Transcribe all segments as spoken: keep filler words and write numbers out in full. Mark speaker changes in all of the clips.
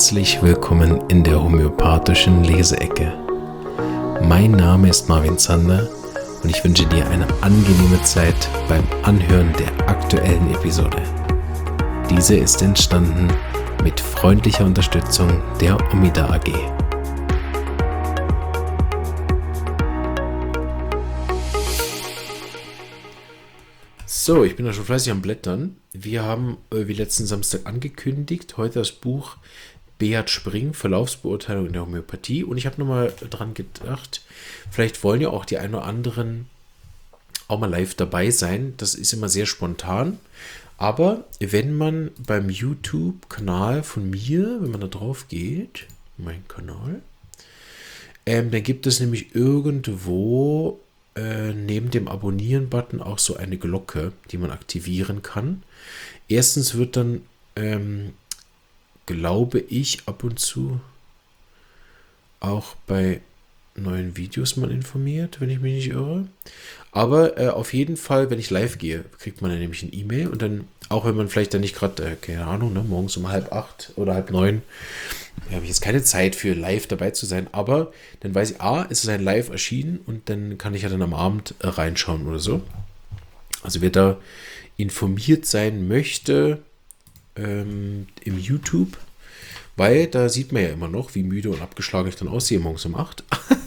Speaker 1: Herzlich willkommen in der homöopathischen Leseecke. Mein Name ist Marvin Zander und ich wünsche dir eine angenehme Zeit beim Anhören der aktuellen Episode. Diese ist entstanden mit freundlicher Unterstützung der Omida A G. So, ich bin da schon fleißig am Blättern. Wir haben, äh, wie letzten Samstag angekündigt, heute das Buch Beat Spring, Verlaufsbeurteilung in der Homöopathie. Und ich habe nochmal dran gedacht, vielleicht wollen ja auch die ein oder anderen auch mal live dabei sein. Das ist immer sehr spontan. Aber wenn man beim YouTube-Kanal von mir, wenn man da drauf geht, mein Kanal, ähm, dann gibt es nämlich irgendwo Äh, neben dem Abonnieren-Button auch so eine Glocke, die man aktivieren kann. Erstens wird dann, ähm, glaube ich, ab und zu auch bei neuen Videos mal informiert, wenn ich mich nicht irre. Aber äh, auf jeden Fall, wenn ich live gehe, kriegt man dann nämlich ein E-Mail und dann, auch wenn man vielleicht dann nicht gerade, äh, keine Ahnung, ne, morgens um halb acht oder halb neun, äh, habe ich jetzt keine Zeit für live dabei zu sein, aber dann weiß ich, ah, es ist ein Live erschienen und dann kann ich ja dann am Abend äh, reinschauen oder so. Also wer da informiert sein möchte ähm, im YouTube, weil da sieht man ja immer noch, wie müde und abgeschlagen ich dann aussehe morgens um acht.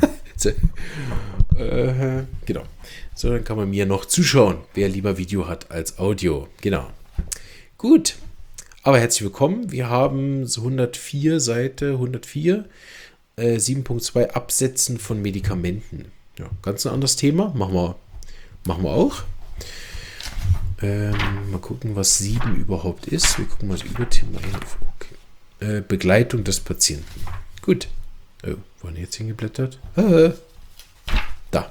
Speaker 1: äh, genau. So, dann kann man mir noch zuschauen, wer lieber Video hat als Audio. Genau. Gut. Aber herzlich willkommen. Wir haben so hundertvier, Seite hundertvier, äh, sieben Punkt zwei Absetzen von Medikamenten. Ja, ganz ein anderes Thema. Machen wir, machen wir auch. Ähm, mal gucken, was sieben überhaupt ist. Wir gucken mal das Überthema. Okay. Äh, Begleitung des Patienten. Gut. Oh, wo haben wir jetzt hingeblättert? Ah, da.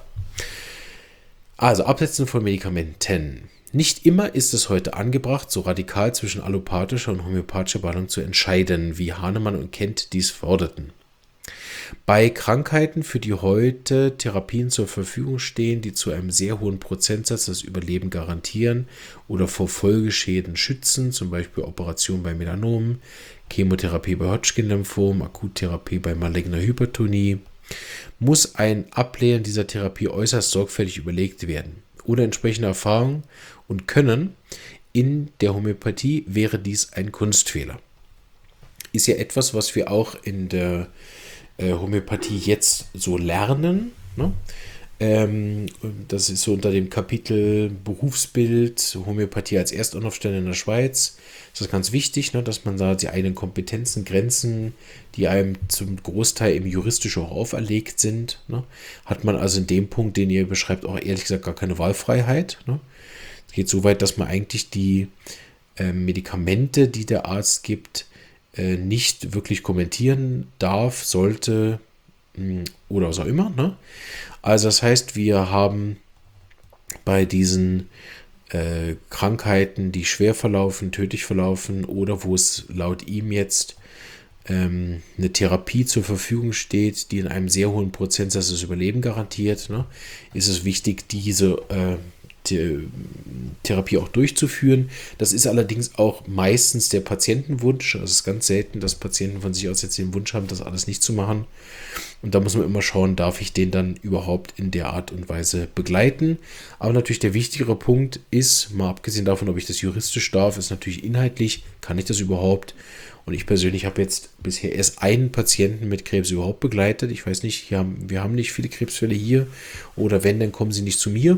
Speaker 1: Also, Absetzen von Medikamenten. Nicht immer ist es heute angebracht, so radikal zwischen allopathischer und homöopathischer Behandlung zu entscheiden, wie Hahnemann und Kent dies forderten. Bei Krankheiten, für die heute Therapien zur Verfügung stehen, die zu einem sehr hohen Prozentsatz das Überleben garantieren oder vor Folgeschäden schützen, zum Beispiel Operation bei Melanomen, Chemotherapie bei Hodgkin-Lymphom, Akuttherapie bei maligner Hypertonie, muss ein Ablehnen dieser Therapie äußerst sorgfältig überlegt werden. Ohne entsprechende Erfahrung und Können in der Homöopathie wäre dies ein Kunstfehler. Ist ja etwas, was wir auch in der äh, Homöopathie jetzt so lernen. Ne? Ähm, das ist so unter dem Kapitel Berufsbild, Homöopathie als Erstanlaufstelle in der Schweiz. Das ist ganz wichtig, ne, dass man da die eigenen Kompetenzen, Grenzen, die einem zum Großteil im Juristischen auch auferlegt sind, ne, hat man also in dem Punkt, den ihr beschreibt, auch ehrlich gesagt gar keine Wahlfreiheit. Ne. Es geht so weit, dass man eigentlich die äh, Medikamente, die der Arzt gibt, äh, nicht wirklich kommentieren darf, sollte mh, oder was auch immer. Ne. Also das heißt, wir haben bei diesen äh, Krankheiten, die schwer verlaufen, tödlich verlaufen oder wo es laut ihm jetzt ähm, eine Therapie zur Verfügung steht, die in einem sehr hohen Prozentsatz das Überleben garantiert, ne, ist es wichtig, diese äh, The- Therapie auch durchzuführen. Das ist allerdings auch meistens der Patientenwunsch. Also es ist ganz selten, dass Patienten von sich aus jetzt den Wunsch haben, das alles nicht zu machen. Und da muss man immer schauen, darf ich den dann überhaupt in der Art und Weise begleiten. Aber natürlich der wichtigere Punkt ist, mal abgesehen davon, ob ich das juristisch darf, ist natürlich inhaltlich, kann ich das überhaupt? Und ich persönlich habe jetzt bisher erst einen Patienten mit Krebs überhaupt begleitet. Ich weiß nicht, wir haben, wir haben nicht viele Krebsfälle hier. Oder wenn, dann kommen sie nicht zu mir.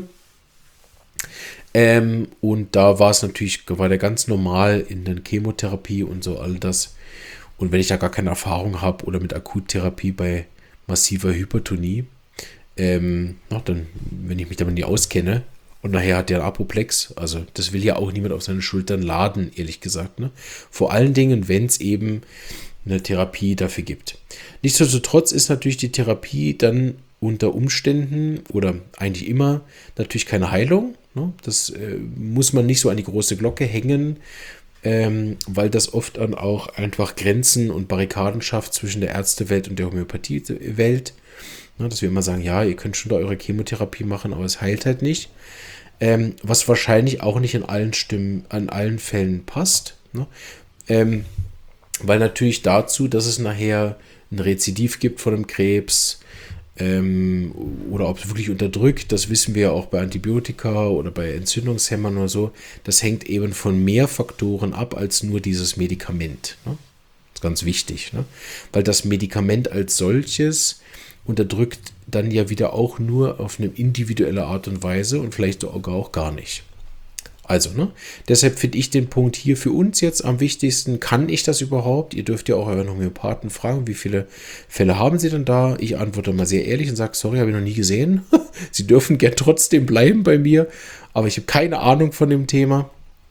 Speaker 1: Ähm, und da war es natürlich, war der ganz normal in der Chemotherapie und so all das. Und wenn ich da gar keine Erfahrung habe oder mit Akuttherapie bei massiver Hypertonie, ähm, na, dann, wenn ich mich damit nicht auskenne und nachher hat der einen Apoplex, also das will ja auch niemand auf seine Schultern laden, ehrlich gesagt. Ne? Vor allen Dingen, wenn es eben eine Therapie dafür gibt. Nichtsdestotrotz ist natürlich die Therapie dann unter Umständen oder eigentlich immer natürlich keine Heilung. Ne? Das äh, muss man nicht so an die große Glocke hängen, ähm, weil das oft dann auch einfach Grenzen und Barrikaden schafft zwischen der Ärztewelt und der Homöopathiewelt. Ne? Dass wir immer sagen, ja, ihr könnt schon da eure Chemotherapie machen, aber es heilt halt nicht. Ähm, was wahrscheinlich auch nicht in allen Stimmen, an allen Fällen passt. Ne? Ähm, weil natürlich dazu, dass es nachher ein Rezidiv gibt von einem Krebs ähm, oder ob es wirklich unterdrückt, das wissen wir ja auch bei Antibiotika oder bei Entzündungshemmern oder so. Das hängt eben von mehr Faktoren ab als nur dieses Medikament. Ne? Das ist ganz wichtig, ne? Weil das Medikament als solches unterdrückt dann ja wieder auch nur auf eine individuelle Art und Weise und vielleicht sogar auch gar nicht. Also, ne? Deshalb finde ich den Punkt hier für uns jetzt am wichtigsten. Kann ich das überhaupt? Ihr dürft ja auch euren Homöopathen fragen, wie viele Fälle haben Sie denn da? Ich antworte mal sehr ehrlich und sage, sorry, habe ich noch nie gesehen. Sie dürfen gern trotzdem bleiben bei mir, aber ich habe keine Ahnung von dem Thema.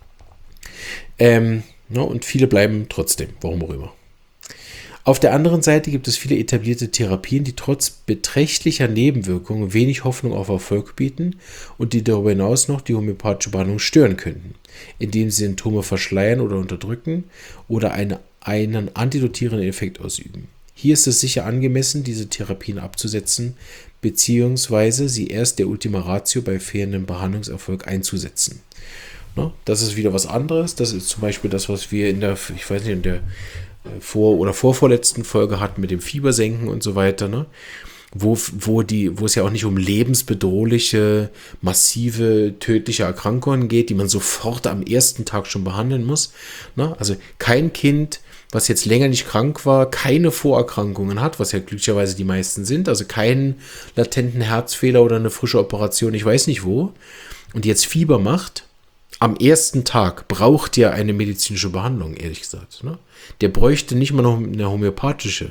Speaker 1: Ähm, ne? Und viele bleiben trotzdem, warum auch immer. Auf der anderen Seite gibt es viele etablierte Therapien, die trotz beträchtlicher Nebenwirkungen wenig Hoffnung auf Erfolg bieten und die darüber hinaus noch die homöopathische Behandlung stören könnten, indem sie Symptome verschleiern oder unterdrücken oder eine, einen antidotierenden Effekt ausüben. Hier ist es sicher angemessen, diese Therapien abzusetzen, beziehungsweise sie erst der Ultima Ratio bei fehlendem Behandlungserfolg einzusetzen. Das ist wieder was anderes. Das ist zum Beispiel das, was wir in der, ich weiß nicht, in der vor- oder vorvorletzten Folge hatten mit dem Fiebersenken und so weiter, ne? Wo, wo, die, wo es ja auch nicht um lebensbedrohliche, massive, tödliche Erkrankungen geht, die man sofort am ersten Tag schon behandeln muss. Ne? Also kein Kind, was jetzt länger nicht krank war, keine Vorerkrankungen hat, was ja glücklicherweise die meisten sind, also keinen latenten Herzfehler oder eine frische Operation, ich weiß nicht wo, und jetzt Fieber macht, am ersten Tag braucht ja eine medizinische Behandlung, ehrlich gesagt. Ne? Der bräuchte nicht mal noch eine homöopathische.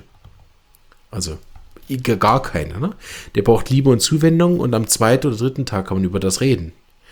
Speaker 1: Also gar keine. Ne? Der braucht Liebe und Zuwendung und am zweiten oder dritten Tag kann man über das reden.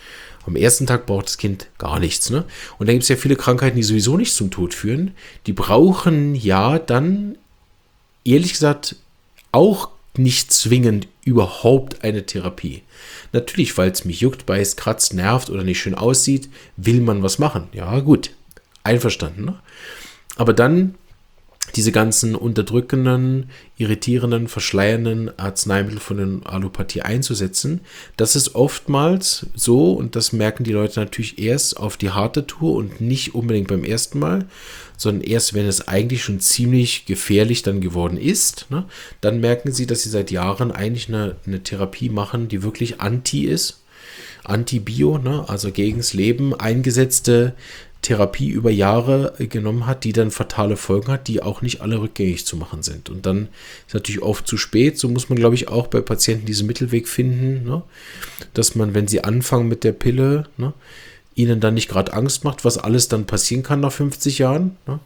Speaker 1: Am ersten Tag braucht das Kind gar nichts. Ne? Und dann gibt es ja viele Krankheiten, die sowieso nicht zum Tod führen. Die brauchen ja dann, ehrlich gesagt, auch nicht zwingend überhaupt eine Therapie. Natürlich, weil es mich juckt, beißt, kratzt, nervt oder nicht schön aussieht, will man was machen. Ja, gut. Einverstanden. Ne? Aber dann diese ganzen unterdrückenden, irritierenden, verschleiernden Arzneimittel von der Allopathie einzusetzen, das ist oftmals so, und das merken die Leute natürlich erst auf die harte Tour und nicht unbedingt beim ersten Mal, sondern erst, wenn es eigentlich schon ziemlich gefährlich dann geworden ist, ne, dann merken sie, dass sie seit Jahren eigentlich eine, eine Therapie machen, die wirklich anti ist, anti-bio, ne, also gegens Leben eingesetzte Therapie über Jahre genommen hat, die dann fatale Folgen hat, die auch nicht alle rückgängig zu machen sind. Und dann ist natürlich oft zu spät. So muss man, glaube ich, auch bei Patienten diesen Mittelweg finden, ne, dass man, wenn sie anfangen mit der Pille, ne, ihnen dann nicht gerade Angst macht, was alles dann passieren kann nach fünfzig Jahren, ne?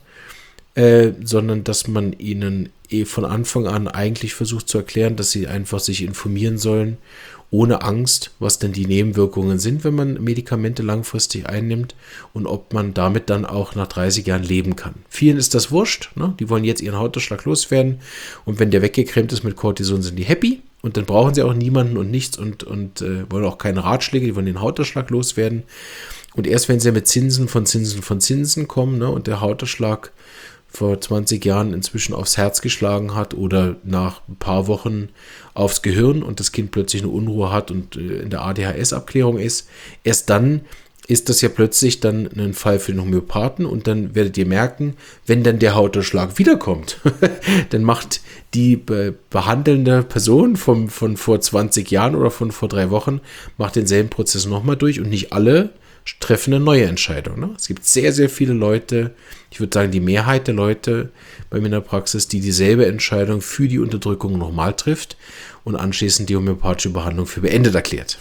Speaker 1: äh, sondern dass man ihnen eh von Anfang an eigentlich versucht zu erklären, dass sie einfach sich informieren sollen, ohne Angst, was denn die Nebenwirkungen sind, wenn man Medikamente langfristig einnimmt und ob man damit dann auch nach dreißig Jahren leben kann. Vielen ist das wurscht, ne? Die wollen jetzt ihren Hautausschlag loswerden und wenn der weggecremt ist mit Cortison, sind die happy. Und dann brauchen sie auch niemanden und nichts und, und äh, wollen auch keine Ratschläge, die wollen den Hautausschlag loswerden. Und erst wenn sie mit Zinsen von Zinsen von Zinsen kommen, ne, und der Hautausschlag vor zwanzig Jahren inzwischen aufs Herz geschlagen hat oder nach ein paar Wochen aufs Gehirn und das Kind plötzlich eine Unruhe hat und äh, in der A D H S-Abklärung ist, erst dann ist das ja plötzlich dann ein Fall für den Homöopathen und dann werdet ihr merken, wenn dann der Hautausschlag wiederkommt, dann macht die be- behandelnde Person vom, von vor zwanzig Jahren oder von vor drei Wochen, macht denselben Prozess nochmal durch und nicht alle treffen eine neue Entscheidung. Ne? Es gibt sehr, sehr viele Leute, ich würde sagen die Mehrheit der Leute bei mir in der Praxis, die dieselbe Entscheidung für die Unterdrückung nochmal trifft und anschließend die homöopathische Behandlung für beendet erklärt.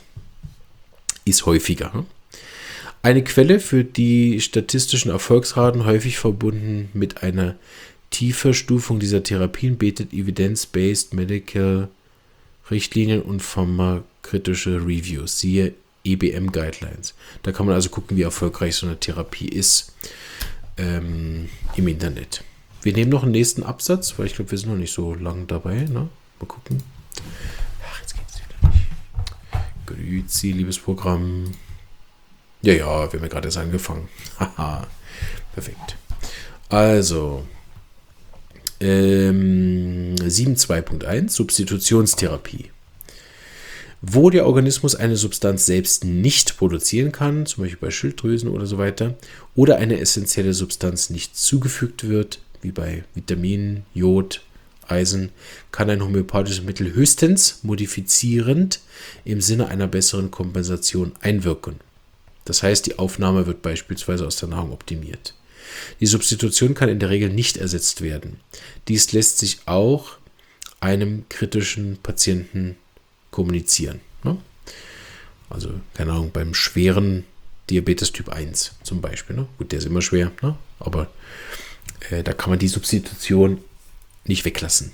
Speaker 1: Ist häufiger. Ne? Eine Quelle für die statistischen Erfolgsraten, häufig verbunden mit einer Tieferstufung dieser Therapien, bietet Evidence-Based Medical Richtlinien und pharmakritische Reviews. Siehe E B M Guidelines. Da kann man also gucken, wie erfolgreich so eine Therapie ist ähm, im Internet. Wir nehmen noch einen nächsten Absatz, weil ich glaube, wir sind noch nicht so lange dabei. Ne? Mal gucken. Ach, jetzt geht es wieder nicht. Grüezi, liebes Programm. Ja, ja, wir haben ja gerade erst angefangen. Haha, perfekt. Also, ähm, sieben Punkt zwei Punkt eins, Substitutionstherapie. Wo der Organismus eine Substanz selbst nicht produzieren kann, zum Beispiel bei Schilddrüsen oder so weiter, oder eine essentielle Substanz nicht zugefügt wird, wie bei Vitaminen, Jod, Eisen, kann ein homöopathisches Mittel höchstens modifizierend im Sinne einer besseren Kompensation einwirken. Das heißt, die Aufnahme wird beispielsweise aus der Nahrung optimiert. Die Substitution kann in der Regel nicht ersetzt werden. Dies lässt sich auch einem kritischen Patienten kommunizieren. Ne? Also, keine Ahnung, beim schweren Diabetes Typ eins zum Beispiel. Ne? Gut, der ist immer schwer, ne? aber äh, da kann man die Substitution nicht weglassen.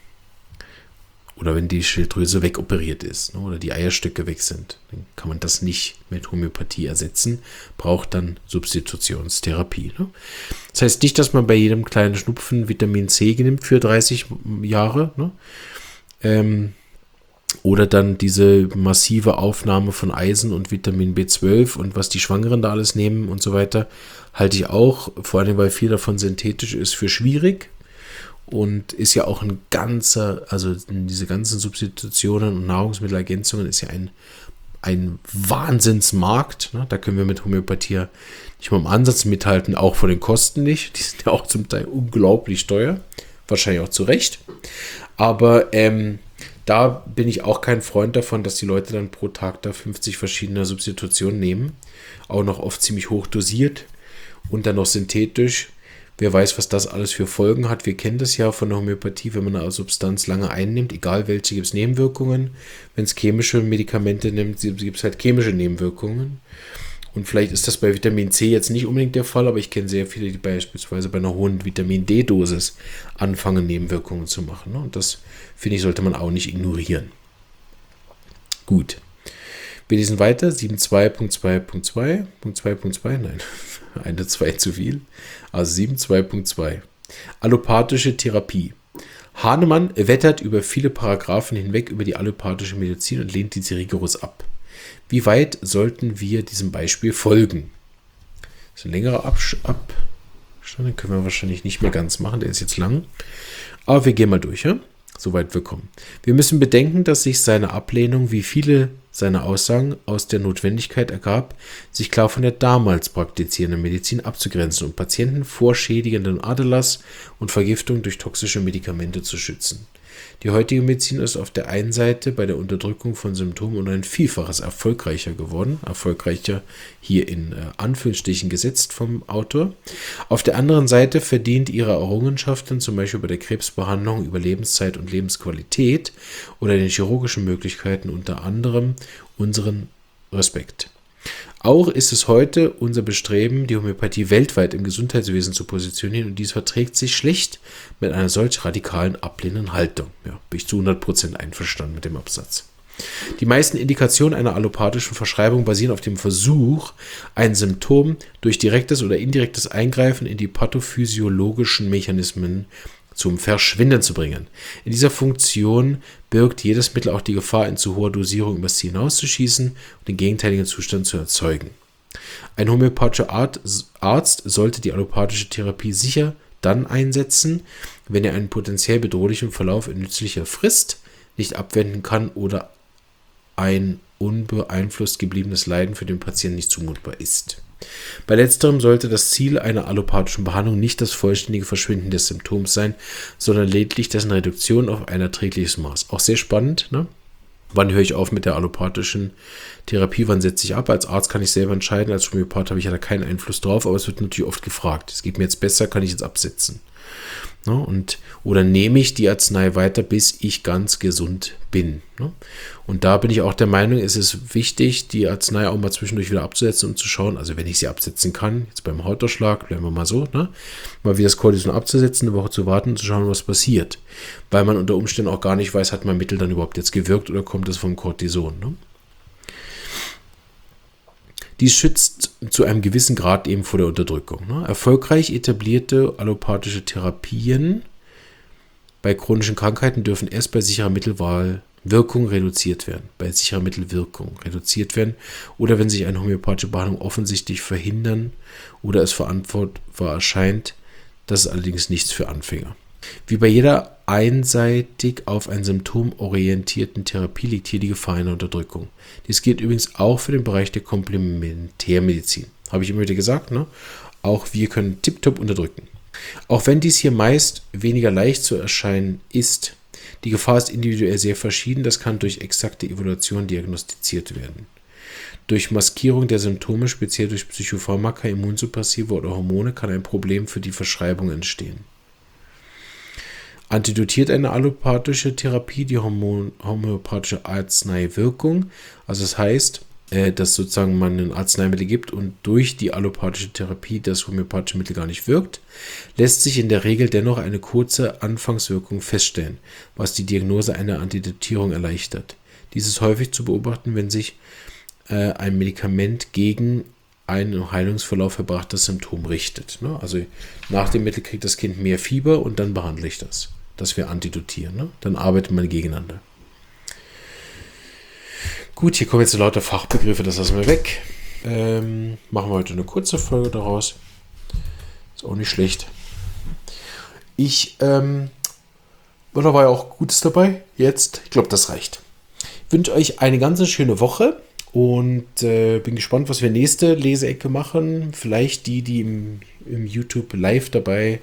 Speaker 1: Oder wenn die Schilddrüse wegoperiert ist, ne, oder die Eierstöcke weg sind, dann kann man das nicht mit Homöopathie ersetzen, braucht dann Substitutionstherapie. Ne. Das heißt nicht, dass man bei jedem kleinen Schnupfen Vitamin C nimmt für dreißig Jahre, ne, ähm, oder dann diese massive Aufnahme von Eisen und Vitamin B zwölf und was die Schwangeren da alles nehmen und so weiter, halte ich auch, vor allem weil viel davon synthetisch ist, für schwierig. Und ist ja auch ein ganzer, also diese ganzen Substitutionen und Nahrungsmittelergänzungen ist ja ein, ein Wahnsinnsmarkt. Ne? Da können wir mit Homöopathie nicht mal im Ansatz mithalten, auch von den Kosten nicht. Die sind ja auch zum Teil unglaublich teuer. Wahrscheinlich auch zu Recht. Aber ähm, da bin ich auch kein Freund davon, dass die Leute dann pro Tag da fünfzig verschiedene Substitutionen nehmen. Auch noch oft ziemlich hoch dosiert und dann noch synthetisch. Wer weiß, was das alles für Folgen hat. Wir kennen das ja von der Homöopathie, wenn man eine Substanz lange einnimmt, egal welche, gibt es Nebenwirkungen. Wenn es chemische Medikamente nimmt, gibt es halt chemische Nebenwirkungen. Und vielleicht ist das bei Vitamin C jetzt nicht unbedingt der Fall, aber ich kenne sehr viele, die beispielsweise bei einer hohen Vitamin D-Dosis anfangen, Nebenwirkungen zu machen. Und das, finde ich, sollte man auch nicht ignorieren. Gut. Wir lesen weiter. sieben Punkt zwei Punkt zwei Punkt zwei. Punkt zwei Punkt zwei, nein, eine zwei zu viel. Also sieben Punkt zwei Punkt zwei. Allopathische Therapie. Hahnemann wettert über viele Paragraphen hinweg über die allopathische Medizin und lehnt diese rigoros ab. Wie weit sollten wir diesem Beispiel folgen? Das ist ein längerer Abstand, den können wir wahrscheinlich nicht mehr ganz machen, der ist jetzt lang. Aber wir gehen mal durch, ja? Soweit wir kommen. Wir müssen bedenken, dass sich seine Ablehnung, wie viele seiner Aussagen, aus der Notwendigkeit ergab, sich klar von der damals praktizierenden Medizin abzugrenzen und Patienten vor schädigenden Aderlass und Vergiftung durch toxische Medikamente zu schützen. Die heutige Medizin ist auf der einen Seite bei der Unterdrückung von Symptomen um ein Vielfaches erfolgreicher geworden, erfolgreicher hier in äh, Anführungsstrichen gesetzt vom Autor. Auf der anderen Seite verdient ihre Errungenschaften, zum Beispiel bei der Krebsbehandlung, Überlebenszeit und Lebensqualität oder den chirurgischen Möglichkeiten unter anderem unseren Respekt. Auch ist es heute unser Bestreben, die Homöopathie weltweit im Gesundheitswesen zu positionieren, und dies verträgt sich schlecht mit einer solch radikalen ablehnenden Haltung. Ja, bin ich zu hundert Prozent einverstanden mit dem Absatz. Die meisten Indikationen einer allopathischen Verschreibung basieren auf dem Versuch, ein Symptom durch direktes oder indirektes Eingreifen in die pathophysiologischen Mechanismen zum Verschwinden zu bringen. In dieser Funktion birgt jedes Mittel auch die Gefahr, in zu hoher Dosierung übers Ziel hinauszuschießen und den gegenteiligen Zustand zu erzeugen. Ein homöopathischer Arzt sollte die allopathische Therapie sicher dann einsetzen, wenn er einen potenziell bedrohlichen Verlauf in nützlicher Frist nicht abwenden kann oder ein unbeeinflusst gebliebenes Leiden für den Patienten nicht zumutbar ist. Bei letzterem sollte das Ziel einer allopathischen Behandlung nicht das vollständige Verschwinden des Symptoms sein, sondern lediglich dessen Reduktion auf ein erträgliches Maß. Auch sehr spannend, ne? Wann höre ich auf mit der allopathischen Therapie, wann setze ich ab? Als Arzt kann ich selber entscheiden, als Homöopath habe ich ja da keinen Einfluss drauf, aber es wird natürlich oft gefragt. Es geht mir jetzt besser, kann ich jetzt absetzen? Ne? Und, oder nehme ich die Arznei weiter, bis ich ganz gesund bin? Ne? Und da bin ich auch der Meinung, es ist wichtig, die Arznei auch mal zwischendurch wieder abzusetzen, um zu schauen, also wenn ich sie absetzen kann, jetzt beim Hautausschlag, bleiben wir mal so, ne? Mal wieder das Cortison abzusetzen, eine Woche zu warten und zu schauen, was passiert. Weil man unter Umständen auch gar nicht weiß, hat mein Mittel dann überhaupt jetzt gewirkt oder kommt es vom Cortison? Ne? Dies schützt zu einem gewissen Grad eben vor der Unterdrückung. Ne? Erfolgreich etablierte allopathische Therapien bei chronischen Krankheiten dürfen erst bei sicherer Mittelwahl Wirkung reduziert werden, bei sicherer Mittelwirkung reduziert werden oder wenn sich eine homöopathische Behandlung offensichtlich verhindern oder es verantwortbar erscheint, das ist allerdings nichts für Anfänger. Wie bei jeder einseitig auf ein Symptom orientierten Therapie liegt hier die Gefahr einer Unterdrückung. Dies gilt übrigens auch für den Bereich der Komplementärmedizin. Habe ich immer wieder gesagt, ne? Auch wir können tiptop unterdrücken. Auch wenn dies hier meist weniger leicht zu erscheinen ist, die Gefahr ist individuell sehr verschieden, das kann durch exakte Evaluation diagnostiziert werden. Durch Maskierung der Symptome, speziell durch Psychopharmaka, Immunsuppressiva oder Hormone, kann ein Problem für die Verschreibung entstehen. Antidotiert eine allopathische Therapie die Hormon- homöopathische Arzneiwirkung, also das heißt, äh, dass sozusagen man ein Arzneimittel gibt und durch die allopathische Therapie das homöopathische Mittel gar nicht wirkt, lässt sich in der Regel dennoch eine kurze Anfangswirkung feststellen, was die Diagnose einer Antidotierung erleichtert. Dies ist häufig zu beobachten, wenn sich äh, ein Medikament gegen ein im Heilungsverlauf verbrachtes Symptom richtet. Ne? Also nach dem Mittel kriegt das Kind mehr Fieber und dann behandle ich das. Das wäre Antidotieren. Ne? Dann arbeitet man gegeneinander. Gut, hier kommen jetzt lauter Fachbegriffe, das lassen wir weg. Ähm, machen wir heute eine kurze Folge daraus. Ist auch nicht schlecht. Ich, ähm, da war ja auch Gutes dabei. Jetzt, ich glaube, das reicht. Ich wünsche euch eine ganz schöne Woche und äh, bin gespannt, was wir nächste Leseecke machen. Vielleicht die, die im, im YouTube live dabei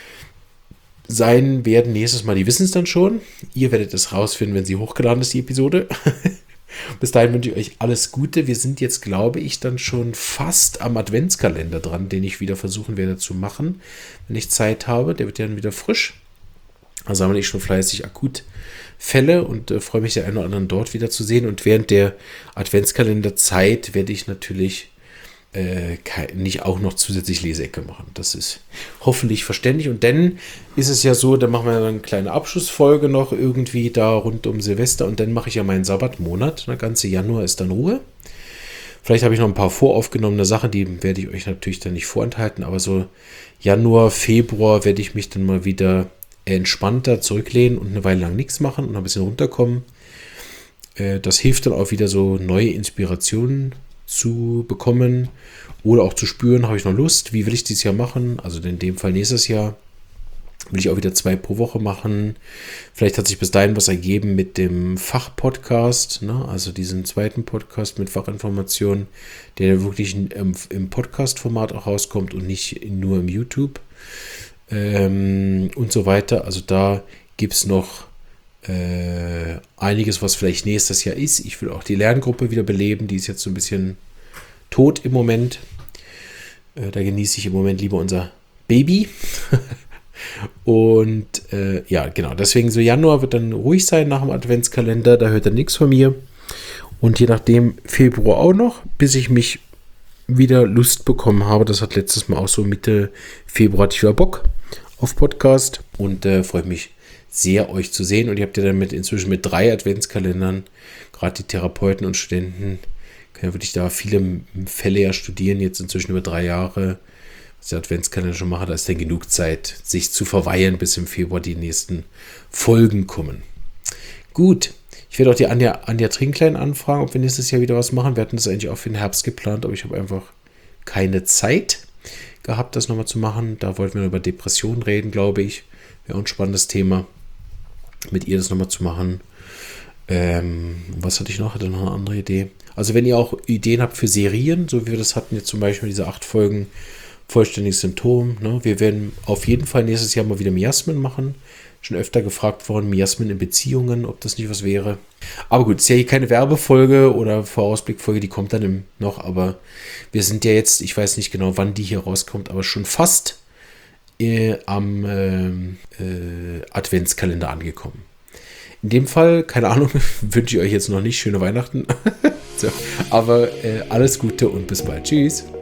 Speaker 1: sein werden nächstes Mal, die wissen es dann schon. Ihr werdet es rausfinden, wenn sie hochgeladen ist, die Episode. Bis dahin wünsche ich euch alles Gute. Wir sind jetzt, glaube ich, dann schon fast am Adventskalender dran, den ich wieder versuchen werde zu machen, wenn ich Zeit habe. Der wird ja dann wieder frisch. Da sammle ich schon fleißig akut Fälle und äh, freue mich, den einen oder anderen dort wieder zu sehen. Und während der Adventskalenderzeit werde ich natürlich äh, nicht auch noch zusätzlich Leseecke machen. Das ist hoffentlich verständlich. Und dann ist es ja so, dann machen wir dann eine kleine Abschlussfolge noch irgendwie da rund um Silvester. Und dann mache ich ja meinen Sabbatmonat. Der ganze Januar ist dann Ruhe. Vielleicht habe ich noch ein paar voraufgenommene Sachen, die werde ich euch natürlich dann nicht vorenthalten. Aber so Januar, Februar werde ich mich dann mal wieder entspannter zurücklehnen und eine Weile lang nichts machen und ein bisschen runterkommen. Das hilft dann auch wieder so neue Inspirationen zu bekommen oder auch zu spüren, habe ich noch Lust, wie will ich dieses Jahr machen, also in dem Fall nächstes Jahr will ich auch wieder zwei pro Woche machen. Vielleicht hat sich bis dahin was ergeben mit dem Fachpodcast, ne? Also diesen zweiten Podcast mit Fachinformationen, der wirklich im, im Podcast-Format auch rauskommt und nicht nur im YouTube ähm, und so weiter. Also da gibt es noch Äh, einiges, was vielleicht nächstes Jahr ist. Ich will auch die Lerngruppe wieder beleben. Die ist jetzt so ein bisschen tot im Moment. Äh, da genieße ich im Moment lieber unser Baby. Und äh, ja, genau. Deswegen so Januar wird dann ruhig sein nach dem Adventskalender. Da hört er nichts von mir. Und je nachdem Februar auch noch, bis ich mich wieder Lust bekommen habe. Das hat letztes Mal auch so Mitte Februar hatte ich wieder Bock auf Podcast. Und äh, freue mich sehr, euch zu sehen. Und ihr habt ja dann mit, inzwischen mit drei Adventskalendern, gerade die Therapeuten und Studenten, können ja wirklich da viele Fälle ja studieren, jetzt inzwischen über drei Jahre, was der Adventskalender schon macht, da ist dann genug Zeit, sich zu verweilen, bis im Februar die nächsten Folgen kommen. Gut, ich werde auch die Anja, Anja Trinklein anfragen, ob wir nächstes Jahr wieder was machen. Wir hatten das eigentlich auch für den Herbst geplant, aber ich habe einfach keine Zeit gehabt, das nochmal zu machen. Da wollten wir über Depressionen reden, glaube ich. Wäre auch ein spannendes Thema, mit ihr das nochmal zu machen. Ähm, was hatte ich noch? Hatte noch eine andere Idee. Also wenn ihr auch Ideen habt für Serien, so wie wir das hatten jetzt zum Beispiel diese acht Folgen Vollständiges Symptom. Ne? Wir werden auf jeden Fall nächstes Jahr mal wieder Miasmen machen. Schon öfter gefragt worden, Miasmen in Beziehungen, ob das nicht was wäre. Aber gut, ist ja hier keine Werbefolge oder Vorausblickfolge, die kommt dann im, noch. Aber wir sind ja jetzt, ich weiß nicht genau, wann die hier rauskommt, aber schon fast äh, am äh, äh, Adventskalender angekommen. In dem Fall, keine Ahnung, wünsche ich euch jetzt noch nicht schöne Weihnachten. So, aber äh, alles Gute und bis bald. Tschüss.